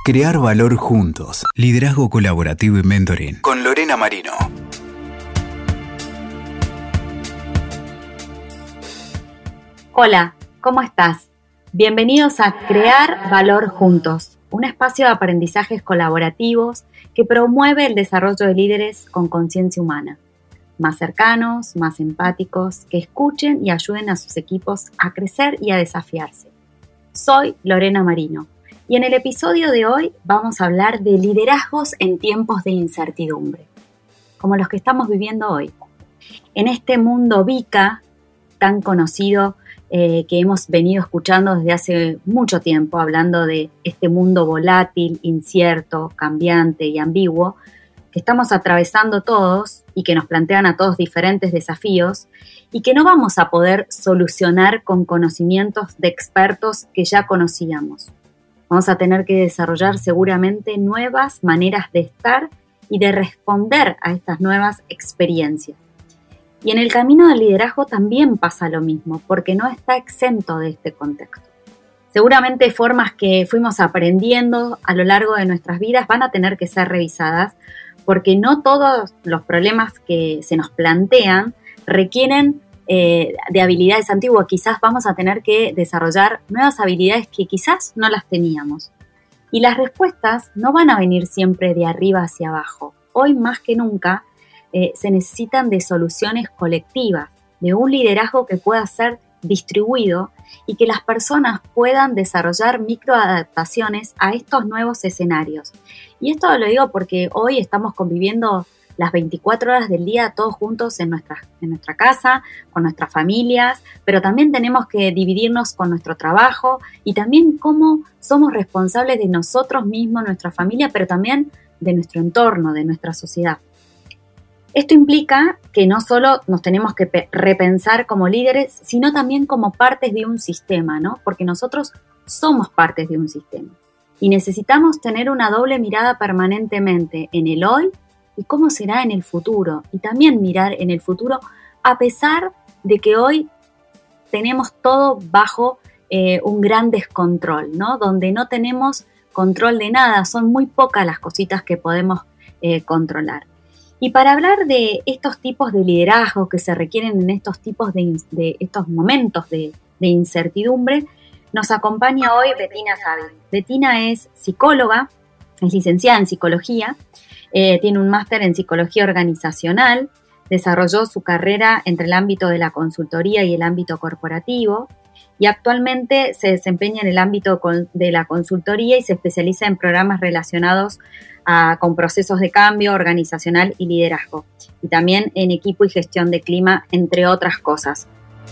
Crear valor juntos. Liderazgo colaborativo y mentoring. Con Lorena Marino. Hola, ¿cómo estás? Bienvenidos a Crear Valor Juntos, un espacio de aprendizajes colaborativos que promueve el desarrollo de líderes con conciencia humana, más cercanos, más empáticos, que escuchen y ayuden a sus equipos a crecer y a desafiarse. Soy Lorena Marino. Y en el episodio de hoy vamos a hablar de liderazgos en tiempos de incertidumbre, como los que estamos viviendo hoy. En este mundo VUCA, tan conocido, que hemos venido escuchando desde hace mucho tiempo, hablando de este mundo volátil, incierto, cambiante y ambiguo, que estamos atravesando todos y que nos plantean a todos diferentes desafíos y que no vamos a poder solucionar con conocimientos de expertos que ya conocíamos. Vamos a tener que desarrollar seguramente nuevas maneras de estar y de responder a estas nuevas experiencias. Y en el camino del liderazgo también pasa lo mismo, porque no está exento de este contexto. Seguramente formas que fuimos aprendiendo a lo largo de nuestras vidas van a tener que ser revisadas, porque no todos los problemas que se nos plantean requieren de habilidades antiguas. Quizás vamos a tener que desarrollar nuevas habilidades que quizás no las teníamos. Y las respuestas no van a venir siempre de arriba hacia abajo. Hoy más que nunca se necesitan de soluciones colectivas, de un liderazgo que pueda ser distribuido y que las personas puedan desarrollar microadaptaciones a estos nuevos escenarios. Y esto lo digo porque hoy estamos conviviendo las 24 horas del día todos juntos en nuestra casa, con nuestras familias, pero también tenemos que dividirnos con nuestro trabajo y también cómo somos responsables de nosotros mismos, nuestra familia, pero también de nuestro entorno, de nuestra sociedad. Esto implica que no solo nos tenemos que repensar como líderes, sino también como partes de un sistema, ¿no? Porque nosotros somos partes de un sistema y necesitamos tener una doble mirada permanentemente en el hoy y cómo será en el futuro, y también mirar en el futuro a pesar de que hoy tenemos todo bajo un gran descontrol, ¿no? Donde no tenemos control de nada, son muy pocas las cositas que podemos controlar. Y para hablar de estos tipos de liderazgo que se requieren en estos tipos de estos momentos de incertidumbre, nos acompaña hoy Bettina Savi. Bettina es psicóloga, es licenciada en psicología, tiene un máster en psicología organizacional, desarrolló su carrera entre el ámbito de la consultoría y el ámbito corporativo y actualmente se desempeña en el ámbito de la consultoría y se especializa en programas relacionados con procesos de cambio organizacional y liderazgo, y también en equipo y gestión de clima, entre otras cosas.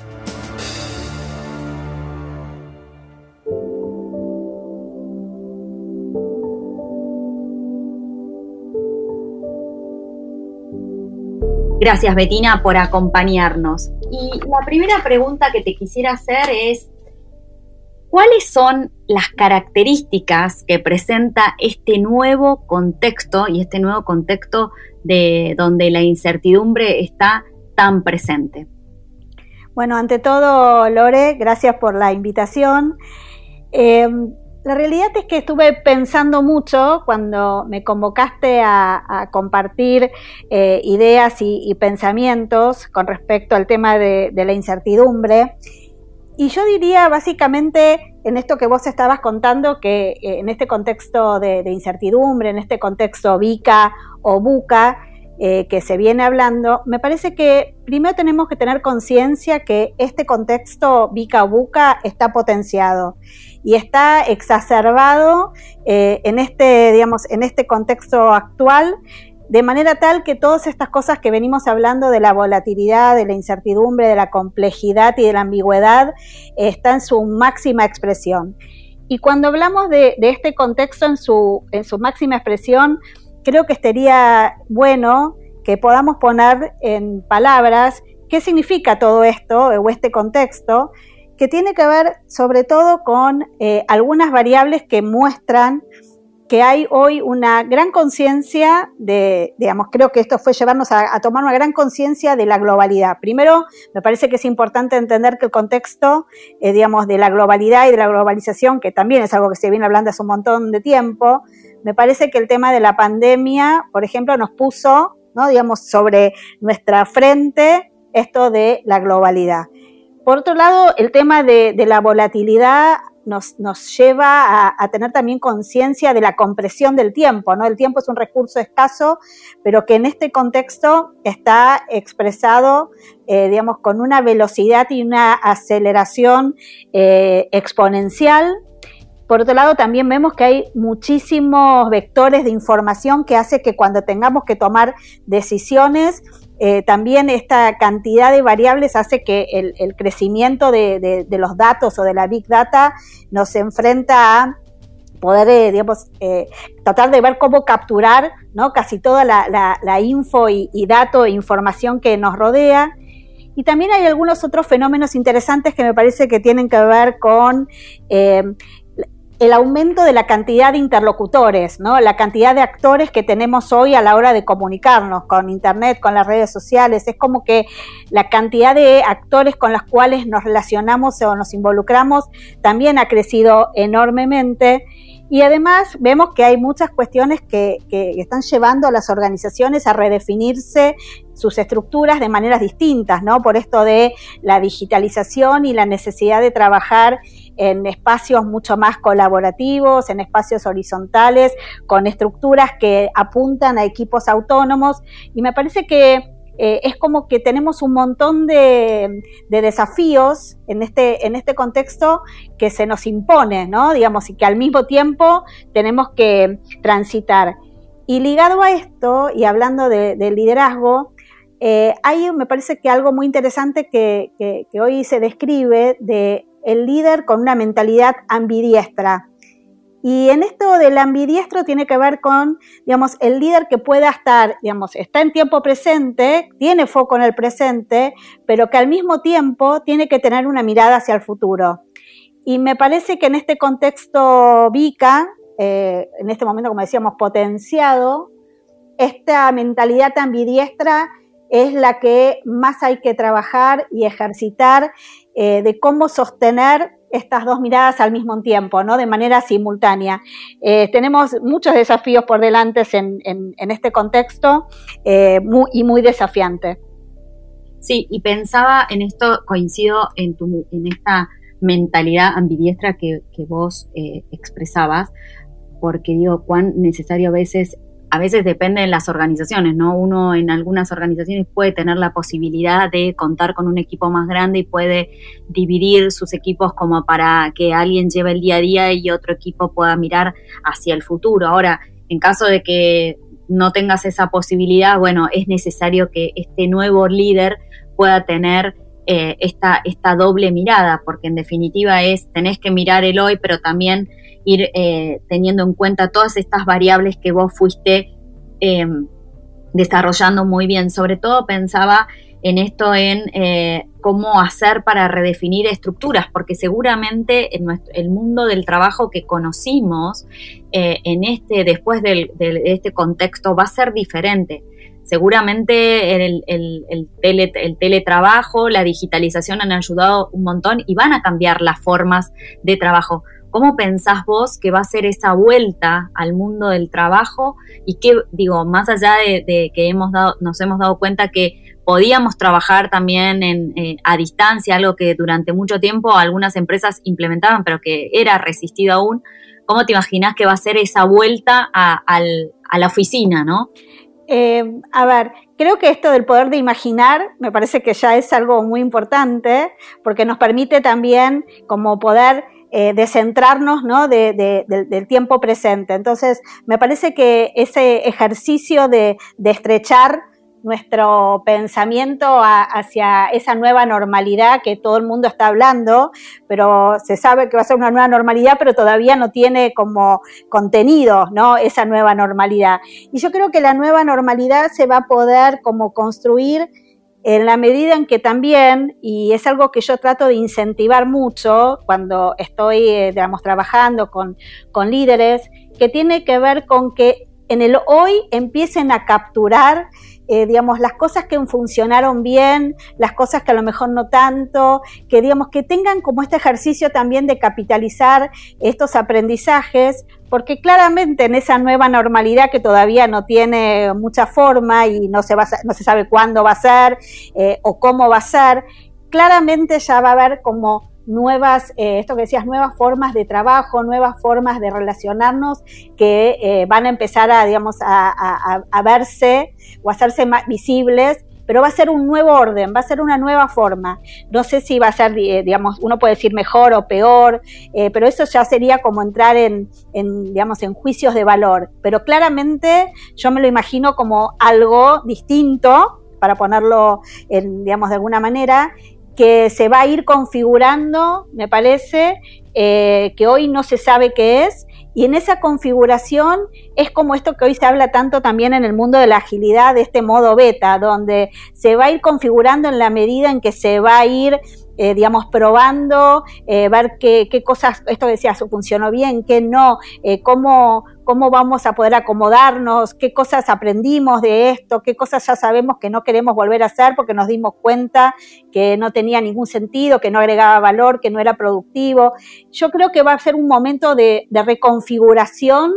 Gracias, Bettina, por acompañarnos. Y la primera pregunta que te quisiera hacer es, ¿cuáles son las características que presenta este nuevo contexto y este nuevo contexto de donde la incertidumbre está tan presente? Bueno, ante todo, Lore, gracias por la invitación. La realidad es que estuve pensando mucho cuando me convocaste a compartir ideas y pensamientos con respecto al tema de la incertidumbre. Y yo diría básicamente en esto que vos estabas contando, que en este contexto de incertidumbre, en este contexto VUCA o VUCA que se viene hablando, me parece que primero tenemos que tener conciencia que este contexto VUCA o VUCA está potenciado y está exacerbado en este contexto actual, de manera tal que todas estas cosas que venimos hablando de la volatilidad, de la incertidumbre, de la complejidad y de la ambigüedad, está en su máxima expresión. Y cuando hablamos de este contexto en su máxima expresión, creo que estaría bueno que podamos poner en palabras qué significa todo esto o este contexto, que tiene que ver sobre todo con algunas variables que muestran que hay hoy una gran conciencia creo que esto fue llevarnos a tomar una gran conciencia de la globalidad. Primero, me parece que es importante entender que el contexto, de la globalidad y de la globalización, que también es algo que se viene hablando hace un montón de tiempo, me parece que el tema de la pandemia, por ejemplo, nos puso, ¿no? Sobre nuestra frente esto de la globalidad. Por otro lado, el tema de la volatilidad nos lleva a tener también conciencia de la compresión del tiempo, ¿no? El tiempo es un recurso escaso, pero que en este contexto está expresado, con una velocidad y una aceleración exponencial. Por otro lado, también vemos que hay muchísimos vectores de información que hace que cuando tengamos que tomar decisiones, también esta cantidad de variables hace que el crecimiento de los datos o de la Big Data nos enfrenta a poder, tratar de ver cómo capturar, ¿no? Casi toda la info y dato e información que nos rodea. Y también hay algunos otros fenómenos interesantes que me parece que tienen que ver con el aumento de la cantidad de interlocutores, ¿no? La cantidad de actores que tenemos hoy a la hora de comunicarnos con Internet, con las redes sociales. Es como que la cantidad de actores con los cuales nos relacionamos o nos involucramos también ha crecido enormemente. Y además vemos que hay muchas cuestiones que están llevando a las organizaciones a redefinirse sus estructuras de maneras distintas, ¿no? Por esto de la digitalización y la necesidad de trabajar en espacios mucho más colaborativos, en espacios horizontales, con estructuras que apuntan a equipos autónomos. Y me parece que es como que tenemos un montón de desafíos en este contexto que se nos impone, ¿no? Y que al mismo tiempo tenemos que transitar. Y ligado a esto, y hablando de liderazgo, hay, me parece que algo muy interesante que hoy se describe de el líder con una mentalidad ambidiestra. Y en esto del ambidiestro tiene que ver con, el líder que pueda estar, está en tiempo presente, tiene foco en el presente, pero que al mismo tiempo tiene que tener una mirada hacia el futuro. Y me parece que en este contexto VICA, en este momento, como decíamos, potenciado, esta mentalidad ambidiestra es la que más hay que trabajar y ejercitar, de cómo sostener estas dos miradas al mismo tiempo, ¿no? De manera simultánea. Tenemos muchos desafíos por delante en este contexto, muy desafiante. Sí, y pensaba en esto, coincido en esta mentalidad ambidiestra que vos expresabas, porque digo, cuán necesario a veces depende de las organizaciones, ¿no? Uno en algunas organizaciones puede tener la posibilidad de contar con un equipo más grande y puede dividir sus equipos como para que alguien lleve el día a día y otro equipo pueda mirar hacia el futuro. Ahora, en caso de que no tengas esa posibilidad, bueno, es necesario que este nuevo líder pueda tener esta doble mirada, porque en definitiva tenés que mirar el hoy, pero también ir teniendo en cuenta todas estas variables que vos fuiste desarrollando muy bien. Sobre todo pensaba en esto, en cómo hacer para redefinir estructuras, porque seguramente en el mundo del trabajo que conocimos después de este contexto va a ser diferente. Seguramente el teletrabajo, la digitalización han ayudado un montón y van a cambiar las formas de trabajo. ¿Cómo pensás vos que va a ser esa vuelta al mundo del trabajo? Y que, más allá de que nos hemos dado cuenta que podíamos trabajar también a distancia, algo que durante mucho tiempo algunas empresas implementaban, pero que era resistido aún, ¿cómo te imaginás que va a ser esa vuelta a la oficina, no? Creo que esto del poder de imaginar me parece que ya es algo muy importante, porque nos permite también como poder descentrarnos, ¿no? del tiempo presente. Entonces, me parece que ese ejercicio de estrechar nuestro pensamiento hacia esa nueva normalidad que todo el mundo está hablando, pero se sabe que va a ser una nueva normalidad, pero todavía no tiene como contenido, ¿no? Esa nueva normalidad. Y yo creo que la nueva normalidad se va a poder como construir en la medida en que también, y es algo que yo trato de incentivar mucho cuando estoy, trabajando con líderes, que tiene que ver con que en el hoy empiecen a capturar digamos, las cosas que funcionaron bien, las cosas que a lo mejor no tanto, que digamos, que tengan como este ejercicio también de capitalizar estos aprendizajes, porque claramente en esa nueva normalidad que todavía no tiene mucha forma y no se sabe cuándo va a ser o cómo va a ser, claramente ya va a haber como nuevas, esto que decías, nuevas formas de trabajo, nuevas formas de relacionarnos que van a empezar a, digamos, a verse o a hacerse más visibles, pero va a ser un nuevo orden, va a ser una nueva forma. No sé si va a ser, digamos, uno puede decir mejor o peor, pero eso ya sería como entrar digamos, en juicios de valor. Pero claramente yo me lo imagino como algo distinto, para ponerlo, digamos, de alguna manera, que se va a ir configurando, me parece, que hoy no se sabe qué es, y en esa configuración es como esto que hoy se habla tanto también en el mundo de la agilidad, de este modo beta, donde se va a ir configurando en la medida en que se va a ir digamos, probando, ver qué cosas, esto que decías, funcionó bien, qué no, cómo vamos a poder acomodarnos, qué cosas aprendimos de esto, qué cosas ya sabemos que no queremos volver a hacer porque nos dimos cuenta que no tenía ningún sentido, que no agregaba valor, que no era productivo. Yo creo que va a ser un momento de reconfiguración,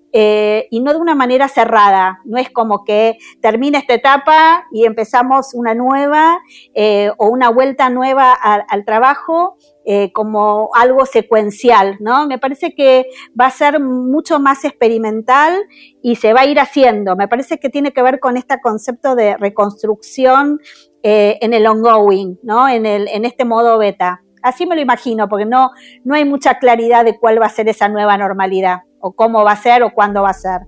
y no de una manera cerrada, no es como que termina esta etapa y empezamos una nueva o una vuelta nueva al trabajo como algo secuencial, ¿no? Me parece que va a ser mucho más experimental y se va a ir haciendo. Me parece que tiene que ver con este concepto de reconstrucción en el ongoing, ¿no? En este modo beta. Así me lo imagino, porque no hay mucha claridad de cuál va a ser esa nueva normalidad, o cómo va a ser, o cuándo va a ser.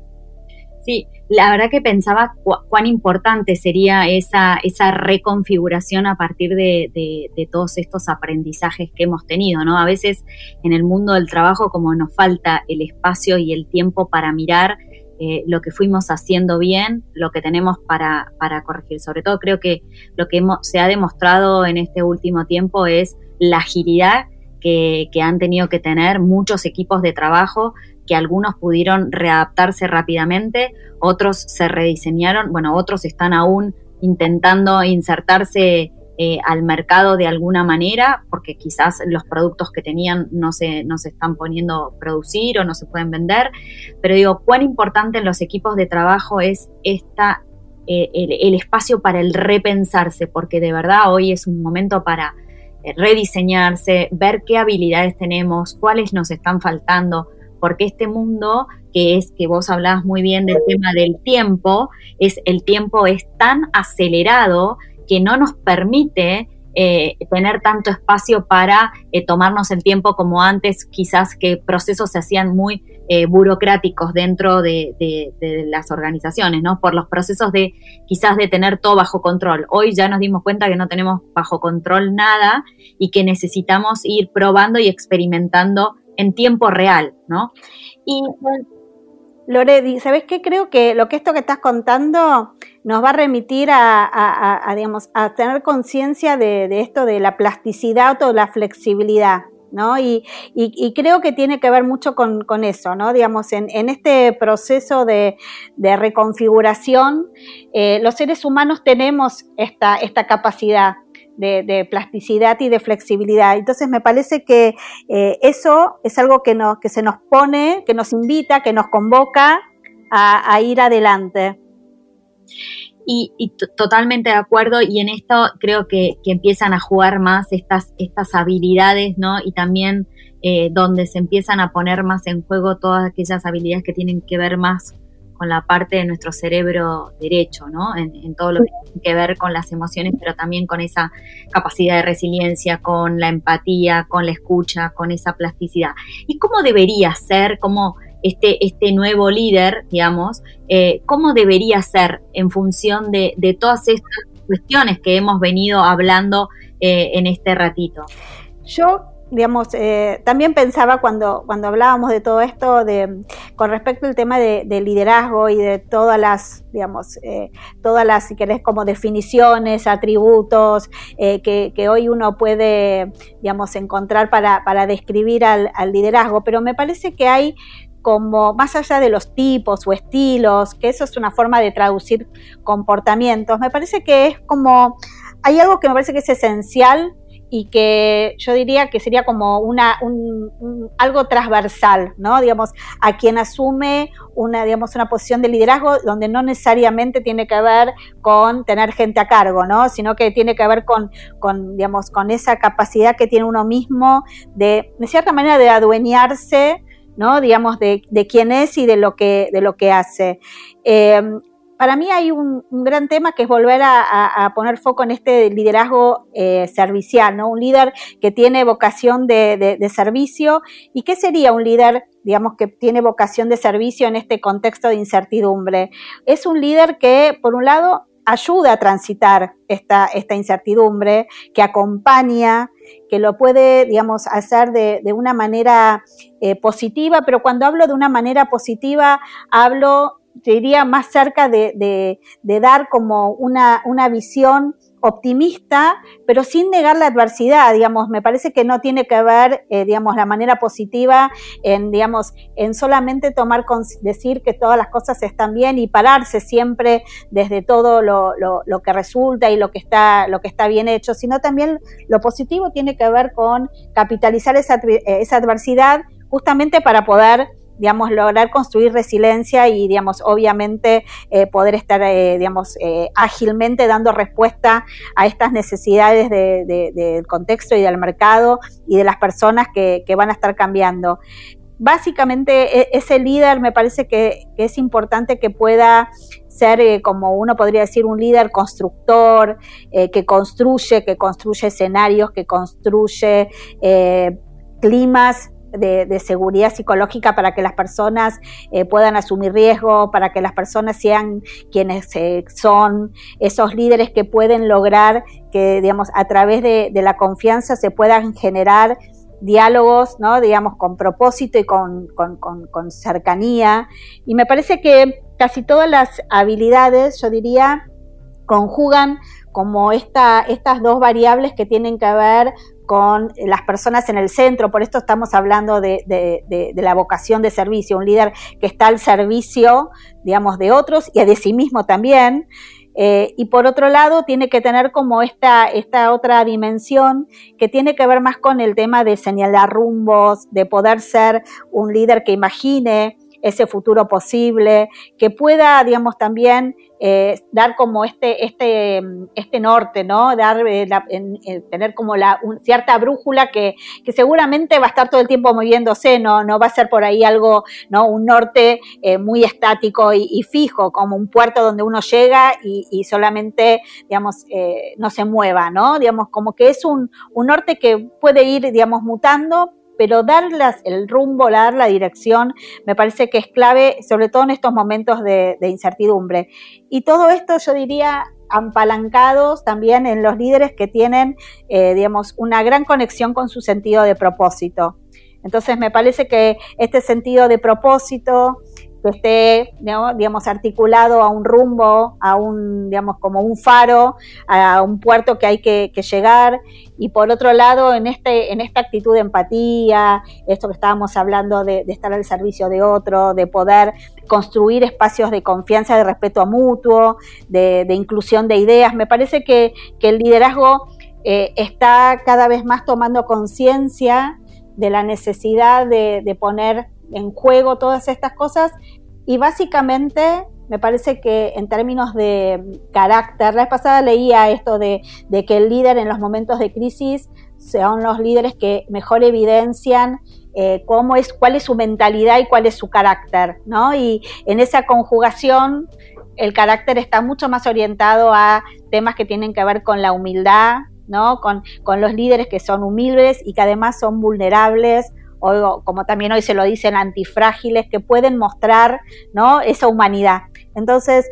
Sí, la verdad que pensaba cuán importante sería esa reconfiguración a partir de todos estos aprendizajes que hemos tenido, ¿no? A veces en el mundo del trabajo, como nos falta el espacio y el tiempo para mirar lo que fuimos haciendo bien, lo que tenemos para corregir. Sobre todo creo que lo que se ha demostrado en este último tiempo es la agilidad que han tenido que tener muchos equipos de trabajo, que algunos pudieron readaptarse rápidamente, otros se rediseñaron, bueno, otros están aún intentando insertarse al mercado de alguna manera, porque quizás los productos que tenían no se están poniendo a producir o no se pueden vender, pero digo, cuán importante en los equipos de trabajo es el espacio para el repensarse, porque de verdad hoy es un momento para rediseñarse, ver qué habilidades tenemos, cuáles nos están faltando, porque este mundo que vos hablabas muy bien del tema del tiempo, el tiempo es tan acelerado que no nos permite tener tanto espacio para tomarnos el tiempo como antes, quizás que procesos se hacían muy burocráticos dentro de las organizaciones, ¿no? Por los procesos quizás de tener todo bajo control. Hoy ya nos dimos cuenta que no tenemos bajo control nada y que necesitamos ir probando y experimentando en tiempo real, ¿no? Y Lore, ¿sabés qué? Creo que esto que estás contando nos va a remitir digamos, a tener conciencia de esto de la plasticidad o la flexibilidad, ¿no? Y creo que tiene que ver mucho con eso, ¿no? Digamos, en este proceso de reconfiguración, los seres humanos tenemos esta capacidad de plasticidad y de flexibilidad. Entonces me parece que eso es algo que se nos pone, que nos invita, que nos convoca a ir adelante. Y totalmente de acuerdo, y en esto creo que empiezan a jugar más estas habilidades, ¿no? Y también donde se empiezan a poner más en juego todas aquellas habilidades que tienen que ver más con la parte de nuestro cerebro derecho, ¿no? En todo lo que tiene que ver con las emociones, pero también con esa capacidad de resiliencia, con la empatía, con la escucha, con esa plasticidad. ¿Y cómo debería ser, cómo este nuevo líder, digamos, cómo debería ser en función de todas estas cuestiones que hemos venido hablando en este ratito? Yo, digamos, también pensaba cuando hablábamos de todo esto, con respecto al tema de liderazgo y de todas las, digamos, si querés, como definiciones, atributos que hoy uno puede, digamos, encontrar para describir al liderazgo, pero me parece que hay como más allá de los tipos o estilos, que eso es una forma de traducir comportamientos, me parece que es como, hay algo que me parece que es esencial y que yo diría que sería como algo transversal, ¿no? Digamos, a quien asume una posición de liderazgo donde no necesariamente tiene que ver con tener gente a cargo, ¿no? Sino que tiene que ver con esa capacidad que tiene uno mismo de cierta manera, de adueñarse, ¿no? Digamos, de quién es y de lo que hace. Para mí hay un gran tema que es volver a poner foco en este liderazgo servicial, ¿no? Un líder que tiene vocación de servicio. ¿Y qué sería un líder, digamos, que tiene vocación de servicio en este contexto de incertidumbre? Es un líder que, por un lado, ayuda a transitar esta incertidumbre, que acompaña, que lo puede, digamos, hacer de una manera positiva, pero cuando hablo de una manera positiva, hablo, te diría, más cerca de dar como una visión optimista, pero sin negar la adversidad, digamos. Me parece que no tiene que ver, la manera positiva en solamente decir que todas las cosas están bien y pararse siempre desde todo lo que resulta y lo que está bien hecho, sino también lo positivo tiene que ver con capitalizar esa adversidad justamente para poder, lograr construir resiliencia y, obviamente poder estar, ágilmente dando respuesta a estas necesidades del contexto y del mercado y de las personas que van a estar cambiando. Básicamente, ese líder me parece que es importante que pueda ser, como uno podría decir, un líder constructor, que construye escenarios, que construye climas de seguridad psicológica para que las personas puedan asumir riesgo, para que las personas sean quienes son, esos líderes que pueden lograr que, a través de la confianza se puedan generar diálogos, ¿no? Con propósito y con cercanía. Y me parece que casi todas las habilidades, yo diría, conjugan como estas dos variables que tienen que ver con las personas en el centro. Por esto estamos hablando de la vocación de servicio, un líder que está al servicio, de otros y de sí mismo también. Y por otro lado tiene que tener como esta otra dimensión que tiene que ver más con el tema de señalar rumbos, de poder ser un líder que imagine ese futuro posible, que pueda, también dar como este norte, ¿no? Dar, tener como cierta brújula que seguramente va a estar todo el tiempo moviéndose, no va a ser por ahí algo, ¿no? Un norte muy estático y fijo, como un puerto donde uno llega y solamente, no se mueva, ¿no? Como que es un norte que puede ir, mutando, pero dar el rumbo, dar la dirección, me parece que es clave, sobre todo en estos momentos de incertidumbre. Y todo esto, yo diría, apalancados también en los líderes que tienen, una gran conexión con su sentido de propósito. Entonces, me parece que este sentido de propósito, que esté, articulado a un rumbo, a como un faro, a un puerto que hay que llegar, y por otro lado, en esta actitud de empatía, esto que estábamos hablando de estar al servicio de otro, de poder construir espacios de confianza, de respeto mutuo, de inclusión de ideas. Me parece que el liderazgo está cada vez más tomando conciencia de la necesidad de poner en juego todas estas cosas, y básicamente me parece que en términos de carácter, la vez pasada leía esto de que el líder en los momentos de crisis son los líderes que mejor evidencian cuál es su mentalidad y cuál es su carácter, ¿no? Y en esa conjugación el carácter está mucho más orientado a temas que tienen que ver con la humildad, ¿no? Con los líderes que son humildes y que además son vulnerables, o como también hoy se lo dicen, antifrágiles, que pueden mostrar, ¿no? Esa humanidad. Entonces,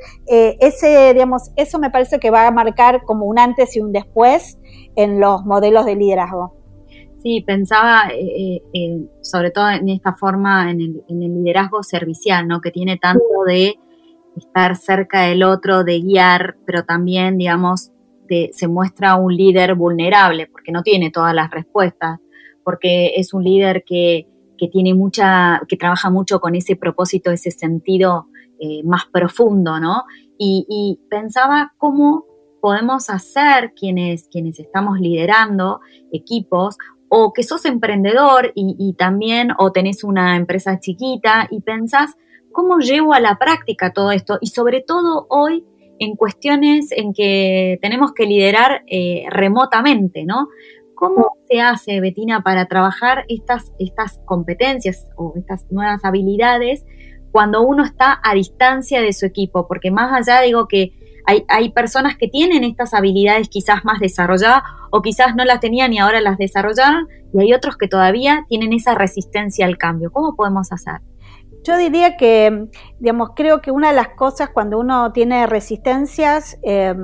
eso me parece que va a marcar como un antes y un después en los modelos de liderazgo. Sí, pensaba sobre todo en esta forma, en el liderazgo servicial, ¿no? Que tiene tanto de estar cerca del otro, de guiar, pero también, se muestra un líder vulnerable, porque no tiene todas las respuestas, porque es un líder que que trabaja mucho con ese propósito, ese sentido más profundo, ¿no? Y pensaba cómo podemos hacer quienes estamos liderando equipos, o que sos emprendedor y también, o tenés una empresa chiquita y pensás, ¿cómo llevo a la práctica todo esto? Y sobre todo hoy, en cuestiones en que tenemos que liderar remotamente, ¿no? ¿Cómo se hace, Bettina, para trabajar estas competencias o estas nuevas habilidades cuando uno está a distancia de su equipo? Porque más allá, digo que hay personas que tienen estas habilidades quizás más desarrolladas o quizás no las tenían y ahora las desarrollaron, y hay otros que todavía tienen esa resistencia al cambio. ¿Cómo podemos hacer? Yo diría que, digamos, creo que una de las cosas cuando uno tiene resistencias,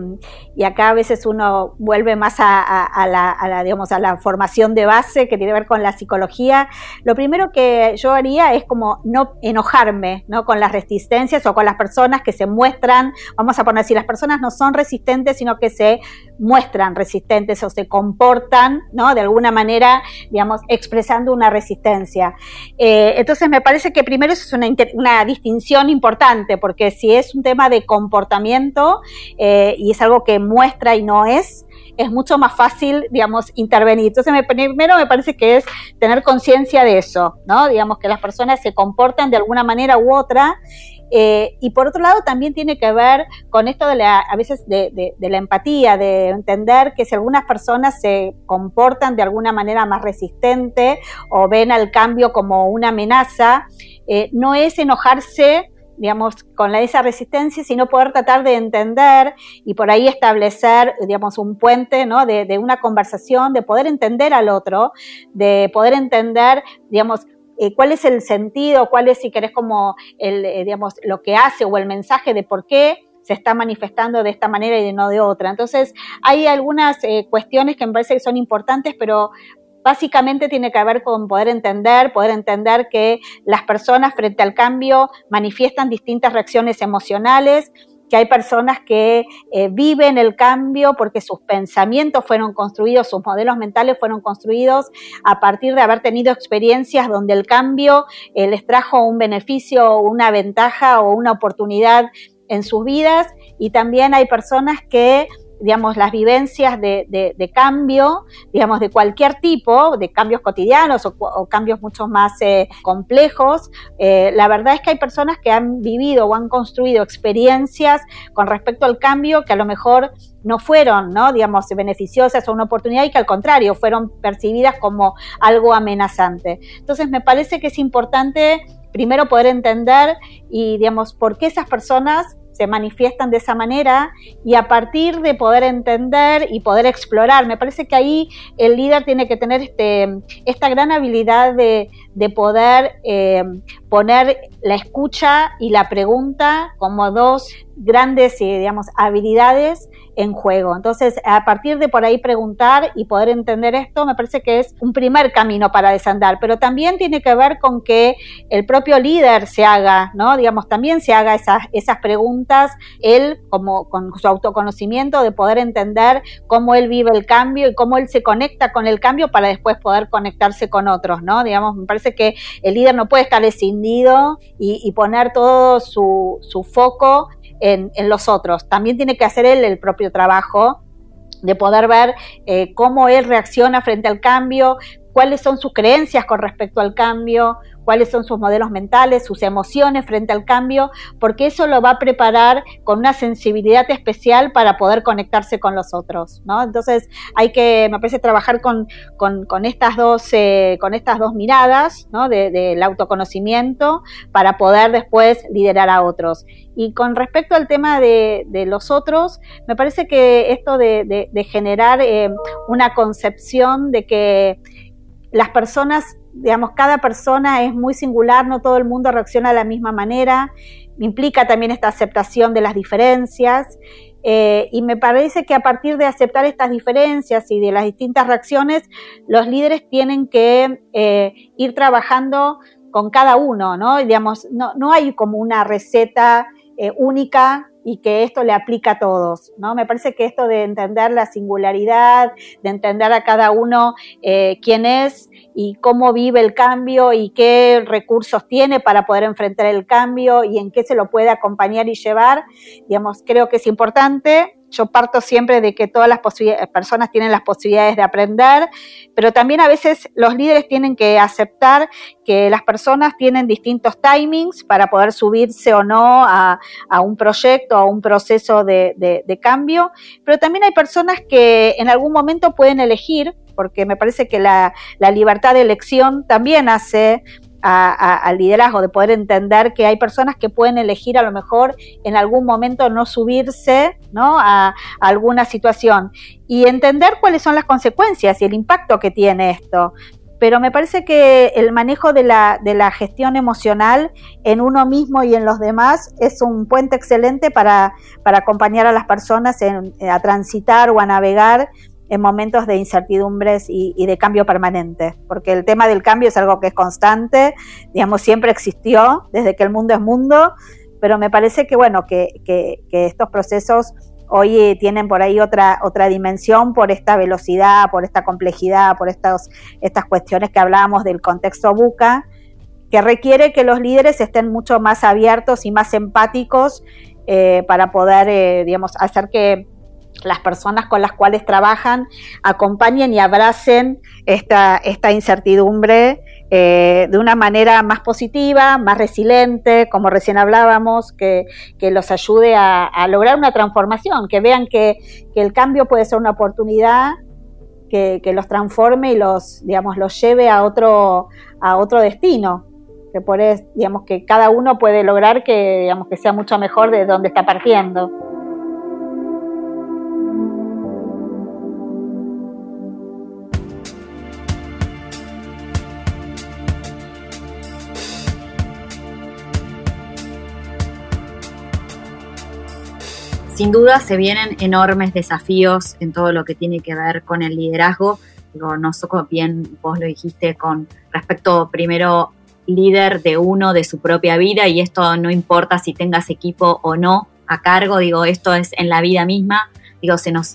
y acá a veces uno vuelve más a la formación de base que tiene que ver con la psicología, lo primero que yo haría es como no enojarme, ¿no?, con las resistencias o con las personas que se muestran, vamos a poner así, las personas no son resistentes, sino que se muestran resistentes o se comportan, ¿no?, de alguna manera, digamos, expresando una resistencia. Entonces me parece que primero eso es una distinción importante, porque si es un tema de comportamiento y es algo que muestra y no es mucho más fácil, digamos, intervenir. Entonces, primero me parece que es tener conciencia de eso, ¿no? Digamos, que las personas se comportan de alguna manera u otra. Y por otro lado también tiene que ver con esto a veces de la empatía, de entender que si algunas personas se comportan de alguna manera más resistente o ven al cambio como una amenaza, no es enojarse, digamos, con esa resistencia, sino poder tratar de entender y por ahí establecer, digamos, un puente, ¿no?, de una conversación, de poder entender al otro, de poder entender, digamos, cuál es el sentido, cuál es, si querés, como digamos, lo que hace o el mensaje de por qué se está manifestando de esta manera y no de otra. Entonces, hay algunas cuestiones que me parece que son importantes, pero básicamente tiene que ver con poder entender que las personas frente al cambio manifiestan distintas reacciones emocionales, que hay personas que viven el cambio porque sus pensamientos fueron construidos, sus modelos mentales fueron construidos a partir de haber tenido experiencias donde el cambio les trajo un beneficio, una ventaja o una oportunidad en sus vidas, y también hay personas que, digamos, las vivencias de cambio, digamos, de cualquier tipo, de cambios cotidianos o cambios mucho más complejos, la verdad es que hay personas que han vivido o han construido experiencias con respecto al cambio que a lo mejor no fueron, ¿no?, digamos, beneficiosas o una oportunidad, y que al contrario fueron percibidas como algo amenazante. Entonces me parece que es importante primero poder entender y, digamos, por qué esas personas se manifiestan de esa manera, y a partir de poder entender y poder explorar, me parece que ahí el líder tiene que tener esta gran habilidad de poder poner la escucha y la pregunta como dos grandes, digamos, habilidades en juego. Entonces, a partir de por ahí preguntar y poder entender esto, me parece que es un primer camino para desandar, pero también tiene que ver con que el propio líder se haga, ¿no?, digamos, también se haga esas preguntas, él como con su autoconocimiento de poder entender cómo él vive el cambio y cómo él se conecta con el cambio para después poder conectarse con otros, ¿no? Digamos, me parece que el líder no puede estar escindido y poner todo su foco en los otros. También tiene que hacer él el propio trabajo de poder ver cómo él reacciona frente al cambio, cuáles son sus creencias con respecto al cambio, cuáles son sus modelos mentales, sus emociones frente al cambio, porque eso lo va a preparar con una sensibilidad especial para poder conectarse con los otros, ¿no? Entonces hay que, me parece, trabajar con estas dos miradas, ¿no?, del autoconocimiento para poder después liderar a otros. Y con respecto al tema de los otros, me parece que esto de generar una concepción de que las personas, digamos, cada persona es muy singular, no todo el mundo reacciona de la misma manera, implica también esta aceptación de las diferencias, y me parece que a partir de aceptar estas diferencias y de las distintas reacciones, los líderes tienen que ir trabajando con cada uno, ¿no? Digamos, no hay como una receta única y que esto le aplica a todos, ¿no? Me parece que esto de entender la singularidad, de entender a cada uno quién es y cómo vive el cambio y qué recursos tiene para poder enfrentar el cambio y en qué se lo puede acompañar y llevar, digamos, creo que es importante. Yo parto siempre de que todas las personas tienen las posibilidades de aprender, pero también a veces los líderes tienen que aceptar que las personas tienen distintos timings para poder subirse o no a un proyecto, a un proceso de cambio, pero también hay personas que en algún momento pueden elegir, porque me parece que la libertad de elección también hace al liderazgo, de poder entender que hay personas que pueden elegir a lo mejor en algún momento no subirse, ¿no?, a alguna situación y entender cuáles son las consecuencias y el impacto que tiene esto. Pero me parece que el manejo de la gestión emocional en uno mismo y en los demás es un puente excelente para acompañar a las personas a transitar o a navegar en momentos de incertidumbres y de cambio permanente, porque el tema del cambio es algo que es constante, digamos, siempre existió desde que el mundo es mundo, pero me parece que, bueno, que estos procesos hoy tienen por ahí otra dimensión por esta velocidad, por esta complejidad, por estas cuestiones que hablábamos del contexto VUCA, que requiere que los líderes estén mucho más abiertos y más empáticos para poder, digamos, hacer que las personas con las cuales trabajan acompañen y abracen esta incertidumbre de una manera más positiva, más resiliente, como recién hablábamos, que los ayude a lograr una transformación, que vean que el cambio puede ser una oportunidad que los transforme y los lleve a otro destino, que por eso, digamos, que cada uno puede lograr que sea mucho mejor de donde está partiendo. Sin duda se vienen enormes desafíos en todo lo que tiene que ver con el liderazgo. Digo, no sé, bien vos lo dijiste con respecto primero líder de uno, de su propia vida, y esto no importa si tengas equipo o no a cargo, digo, esto es en la vida misma, digo, se nos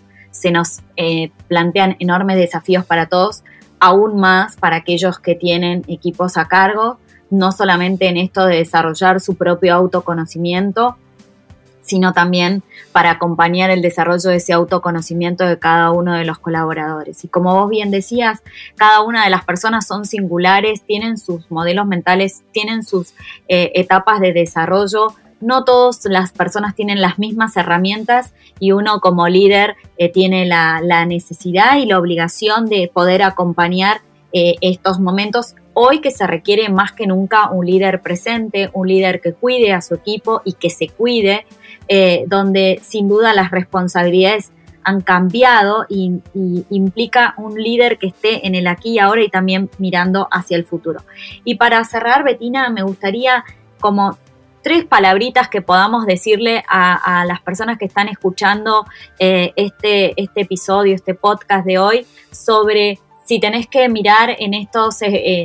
plantean enormes desafíos para todos, aún más para aquellos que tienen equipos a cargo, no solamente en esto de desarrollar su propio autoconocimiento, sino también para acompañar el desarrollo de ese autoconocimiento de cada uno de los colaboradores. Y como vos bien decías, cada una de las personas son singulares, tienen sus modelos mentales, tienen sus etapas de desarrollo. No todas las personas tienen las mismas herramientas y uno como líder tiene la necesidad y la obligación de poder acompañar estos momentos. Hoy que se requiere más que nunca un líder presente, un líder que cuide a su equipo y que se cuide, donde sin duda las responsabilidades han cambiado y implica un líder que esté en el aquí y ahora y también mirando hacia el futuro. Y para cerrar, Bettina, me gustaría como 3 palabritas que podamos decirle a las personas que están escuchando este episodio, este podcast de hoy, sobre si tenés que mirar en estos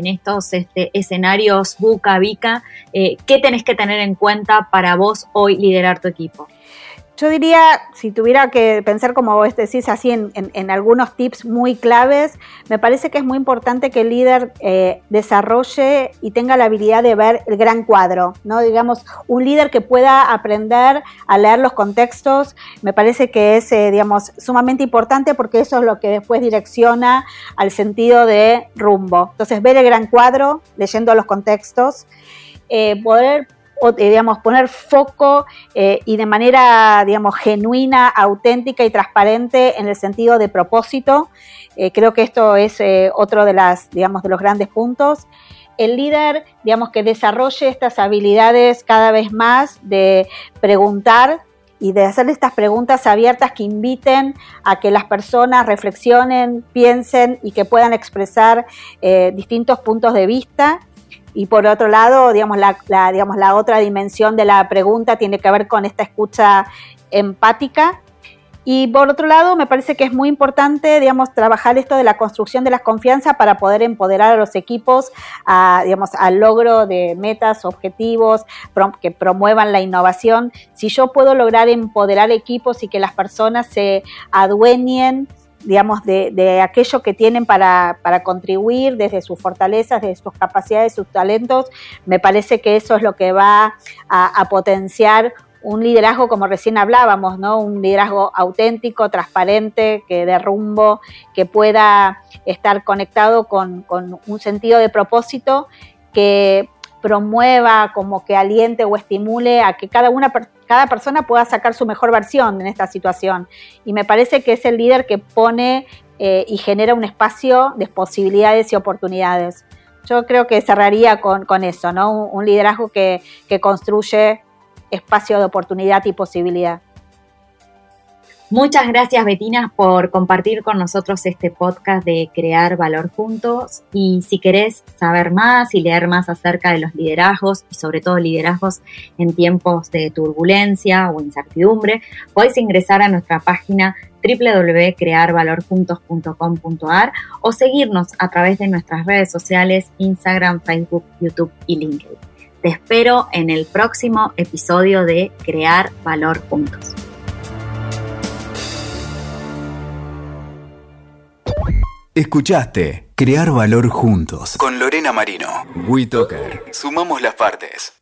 escenarios VUCA, VICA, ¿qué tenés que tener en cuenta para vos hoy liderar tu equipo? Yo diría, si tuviera que pensar, como vos decís, así en algunos tips muy claves, me parece que es muy importante que el líder desarrolle y tenga la habilidad de ver el gran cuadro, ¿no? Digamos, un líder que pueda aprender a leer los contextos, me parece que es, sumamente importante porque eso es lo que después direcciona al sentido de rumbo. Entonces, ver el gran cuadro, leyendo los contextos, poder poner foco y de manera, genuina, auténtica y transparente en el sentido de propósito. Creo que esto es otro de los grandes puntos. El líder, que desarrolle estas habilidades cada vez más de preguntar y de hacer estas preguntas abiertas que inviten a que las personas reflexionen, piensen y que puedan expresar distintos puntos de vista. Y por otro lado, la otra dimensión de la pregunta tiene que ver con esta escucha empática Y por otro lado, me parece que es muy importante, digamos, trabajar esto de la construcción de la confianza para poder empoderar a los equipos al logro de metas, objetivos, que promuevan la innovación. Si yo puedo lograr empoderar equipos y que las personas se adueñen, digamos, de aquello que tienen para contribuir desde sus fortalezas, desde sus capacidades, sus talentos, me parece que eso es lo que va a potenciar un liderazgo, como recién hablábamos, ¿no? Un liderazgo auténtico, transparente, que dé rumbo, que pueda estar conectado con un sentido de propósito, que promueva, como que aliente o estimule a que cada persona pueda sacar su mejor versión en esta situación. Y me parece que es el líder que pone y genera un espacio de posibilidades y oportunidades. Yo creo que cerraría con eso, ¿no? Un liderazgo que construye espacio de oportunidad y posibilidad. Muchas gracias, Bettina, por compartir con nosotros este podcast de Crear Valor Juntos. Y si querés saber más y leer más acerca de los liderazgos, y sobre todo liderazgos en tiempos de turbulencia o incertidumbre, podés ingresar a nuestra página www.crearvalorjuntos.com.ar o seguirnos a través de nuestras redes sociales, Instagram, Facebook, YouTube y LinkedIn. Te espero en el próximo episodio de Crear Valor Juntos. Escuchaste Crear Valor Juntos con Lorena Marino. WeToker. Sumamos las partes.